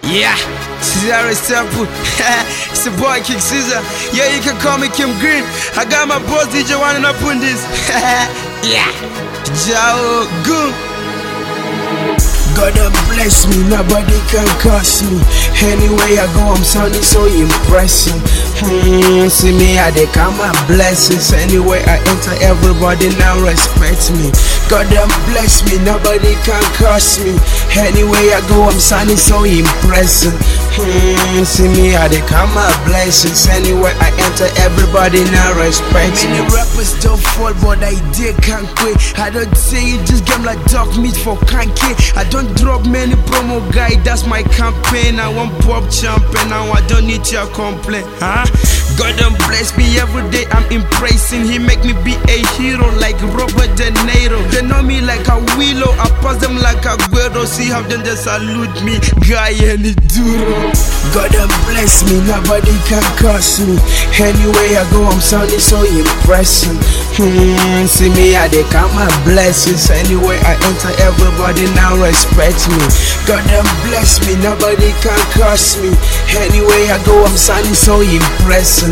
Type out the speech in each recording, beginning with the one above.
Yeah, Cesar Sample. It's the boy King Caesar. Yeah, you can call me Kim Green. I got my boss DJ Wani up on this. Yeah, Jao Goon. God bless me, nobody can curse me. Anywhere I go, I'm sounding so impressive. See me, I they count my blessings. Anywhere I enter, everybody now respect me. God bless me, nobody can curse me. Anywhere I go, I'm sounding so impressive. See me, I they count my blessings. Anywhere I enter, everybody now respect me. Many rappers don't fall, but I did can't quit. I don't say it, this game like dog meat for kanky. I don't drop many promo guy, that's my campaign. I want pop champion, now I don't need your complaint. God bless me every day, I'm impressing. He make me be a hero like Robert De Niro. They know me like a willow, I pass them like a guero. See how them they salute me, guy any duro. God bless me, nobody can curse me. Anywhere I go, I'm sounding so impressive. See me, I they count my blessings. Anywhere I enter, everybody now respect me. God bless me, nobody can curse me. Anywhere I go, I'm sounding so impressive.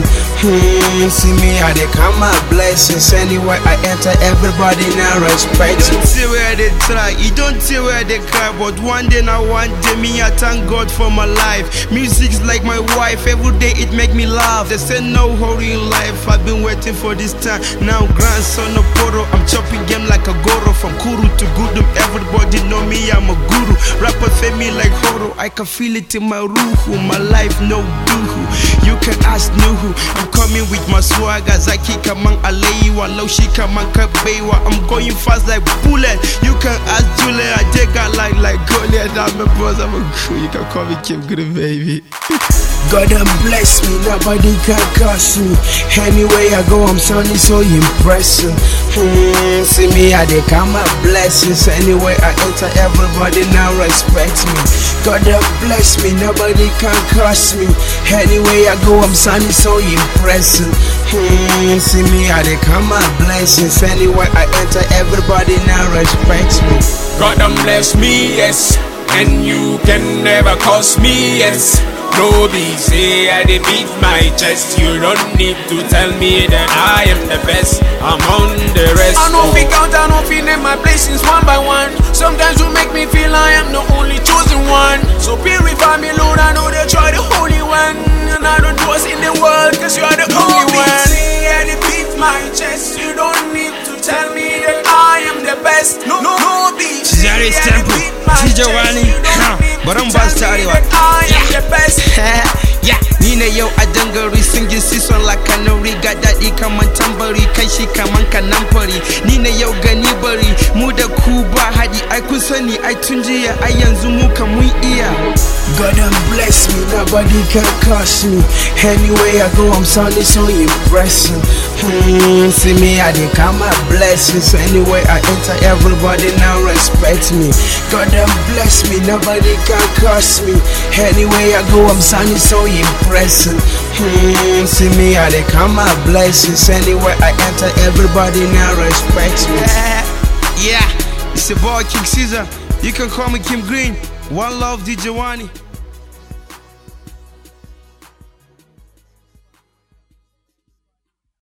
See me, I they count my blessings. Anywhere I enter, everybody now respect me. You don't see where they try, you don't see where they cry, but one day now one day, me I thank God for my life. Music's like my wife, every day it make me laugh. They say no hurry in life, I've been waiting for this time. Now grandson of Poro, I'm chopping game like a goro. From Kuru to Gudum, everybody know me, I'm a guru. Rapper feel me like horror, I can feel it in my ruhu. My life no duhu, you can ask Nuhu. I'm coming with my swagger, Zaki kamang alei walau shi kamang kabewa. I'm going fast like bullet, you can ask Julia. I take a line like Goliath, I'm a boss, I'm a cool. You can call me Kim Green, baby. God bless me, nobody can curse me. Anywhere I go, I'm sounding so impressive. See me, I they count my blessings. Anywhere I enter, everybody now respect me. God bless me, nobody can curse me. Anywhere I go, I'm sounding so impressive. See me, I they count my blessings. Anywhere I enter, everybody now respect me. God bless me, yes, and you can never curse me, yes. No be say I dey beat my chest. You don't need to tell me that I am the best among the rest. I know fi count, I know fi name my blessings one by one. Sometimes you make me feel I am the only chosen one. So purify me, Lord, I know that you are the Holy One. And I don't trust in the world, cause you are the only one. Say I dey beat my chest. You don't need to tell me that I am the best. No be Cesar Sample, DJ Wani. But I'm bust out of yeah, Nina yo a dangari singing season like a no riga daddy come and tambari kashi kaman kanampari. Nina yo gani bari muda kuba hadi I kusani I tunjiya I yanzu muka mun iya. God bless me, nobody can curse me. Anywhere I go, I'm sounding so impressive. See me, I they count my blessings. Anywhere I enter, everybody now respect me. God bless me, nobody can curse me. Anywhere I go, I'm sounding so impressive. See me, I they count my blessings. Anywhere I enter, everybody now respect me. Yeah, it's the boy King Caesar. You can call me Kim Green. One love, DJ Wani.